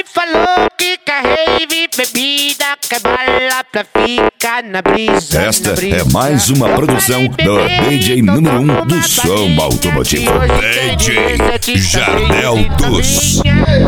falou que quer rave, bebida, quer bala pra ficar na brisa. Esta é mais uma produção do DJ número 1 do som automotivo, DJ Jardel Dos.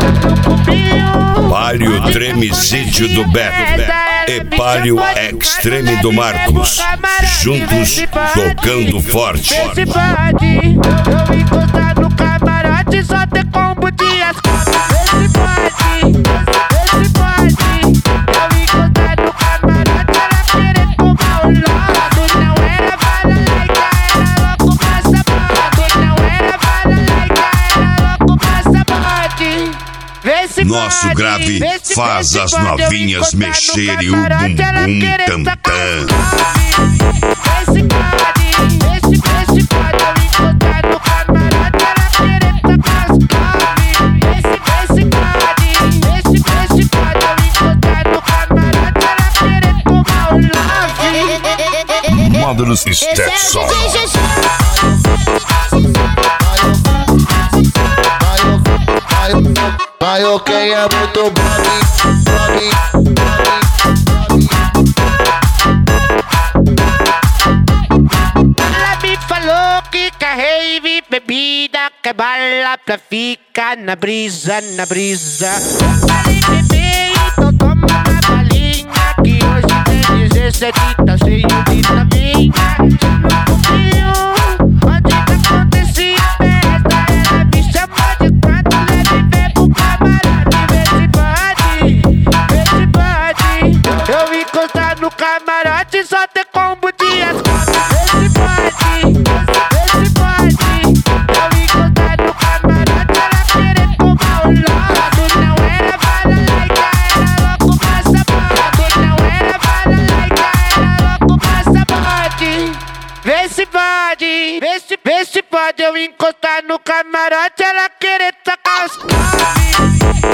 Palio Tremicídio do Beto e Palio Extreme do Marcos, juntos tocando forte. Vê se pode, eu encostar no camarote, só ter combo de ascalho. Vê se pode, vê se pode, eu encostar no camarote, ela querer tomar o lado. Não era bala laica, era louco passaporte. Não era bala laica, era louco passaporte. Vê se Nosso pode, grave vê se faz as pode, eu novinhas encostar no mexerem o camarote, ela bumbum querer tam sacar tam. Vê se pode, vê se pode, eu encostar no camarote, ela querer sacar as claves. Vê se pode, vê se pode, eu encostar no camarote, ela querer tomar o love. Módulos Stetson. Vai, ok, é muito bom. Ela me falou que quer rave, bebida, quer bala pra ficar na brisa, na brisa. Falei, bebê, então toma uma balinha, que hoje tem 17, tá cheio de novinha. No frio, onde que acontecia a festa, ela me chamou de quatro, leve bebo camarote. Vê se pode, eu encostar no camarote, só ter combo de ascalho. Vê se pode, eu encostar no camarote, ela querer tomar o lado. Não era bala laica, era louco passaporte. Não era bala laica, era louco passaporte. Vê se pode, eu encostar no camarote, ela querer sacar as claves.